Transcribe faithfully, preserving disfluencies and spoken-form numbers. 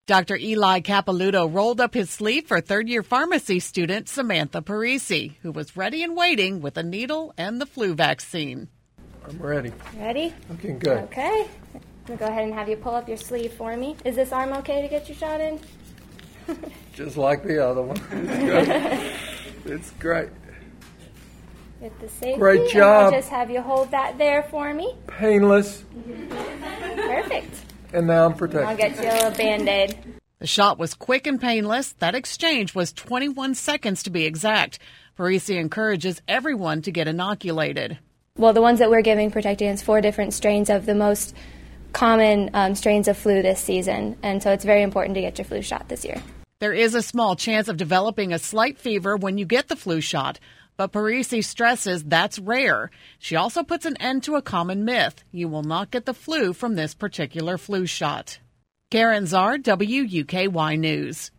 Doctor Eli Capilouto rolled up his sleeve for third-year pharmacy student Samantha Parisi, who was ready and waiting with a needle and the flu vaccine. I'm ready. Ready? Looking good. Okay. I'm going to go ahead and have you pull up your sleeve for me. Is this arm okay to get your shot in? Just like the other one. It's good. It's great. Get the safety. Great job. And I'll just have you hold that there for me. Painless. Perfect. And now I'm protected. I'll get you a little Band-Aid. The shot was quick and painless. That exchange was twenty-one seconds to be exact. Parisi encourages everyone to get inoculated. Well, the ones that we're giving protect against four different strains of the most common um, strains of flu this season. And so it's very important to get your flu shot this year. There is a small chance of developing a slight fever when you get the flu shot, but Parisi stresses that's rare. She also puts an end to a common myth. You will not get the flu from this particular flu shot. Karen Czar, W U K Y News.